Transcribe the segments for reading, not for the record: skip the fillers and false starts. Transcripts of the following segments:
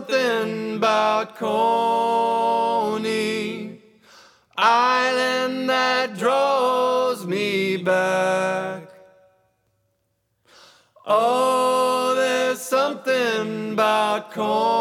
something about Coney Island that draws me back. Oh, there's something about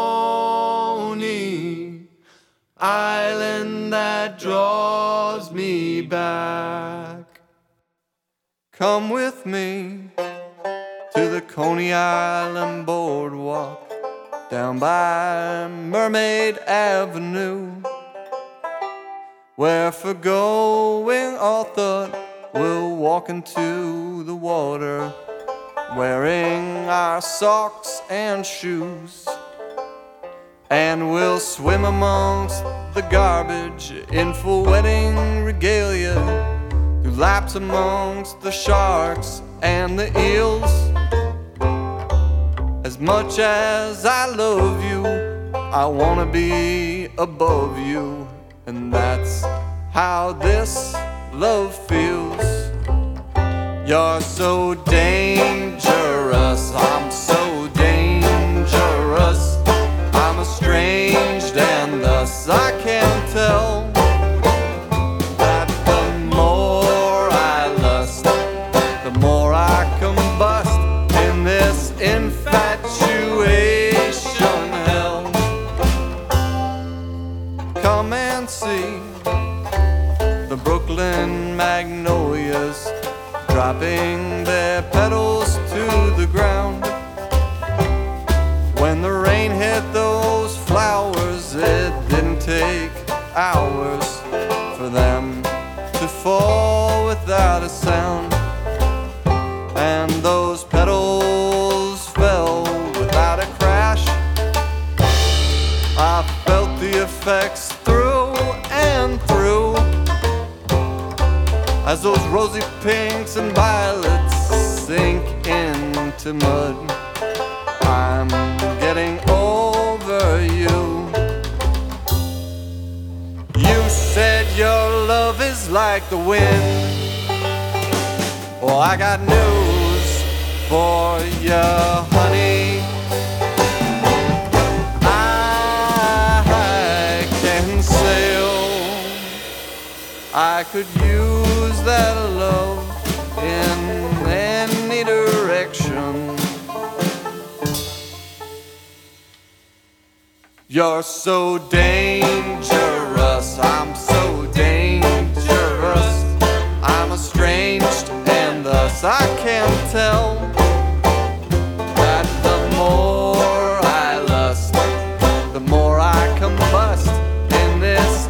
Coney Island that draws me back. Come with me to the Coney Island boardwalk down by Mermaid Avenue, where for going all thought we'll walk into the water, wearing our socks and shoes, and we'll swim amongst the garbage in full wedding regalia, do laps amongst the sharks and the eels. As much as I love you, I wanna be above you, and that's how this love feels. You're so dangerous, I'm so dangerous. I'm estranged and thus I can't tell that the more I lust, the more I combust in this infatuation hell. Come and see the Brooklyn magnolias dropping their petals to the ground. When the rain hit those flowers, it didn't take hours for them to fall without a sound. And those petals fell without a crash. I felt the effects through and through, as those rosy pinks and violets sink into mud. I'm getting over you. You said your love is like the wind. Well, I got news for you, honey. I can sail. I could use that love in any direction. You're so dangerous, I'm so dangerous. I'm estranged and thus I can't tell that the more I lust, the more I combust in this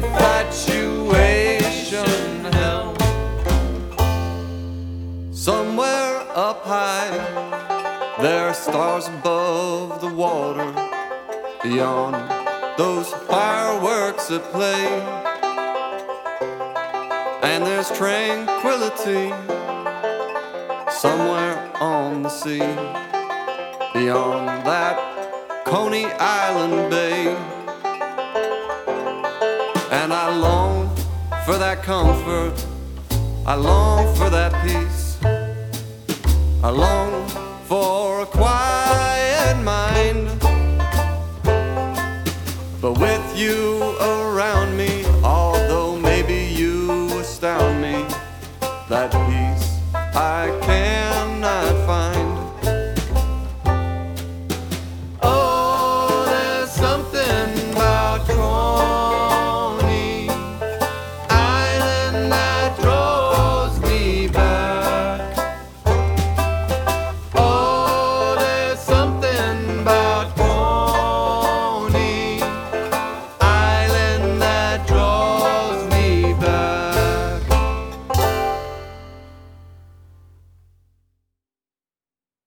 infatuation hell. Somewhere up high, there are stars above the water, beyond those fireworks at play. And there's tranquility somewhere on the sea, beyond that Coney Island bay. And I long for that comfort, I long for that peace, I long for a quiet mind. But with you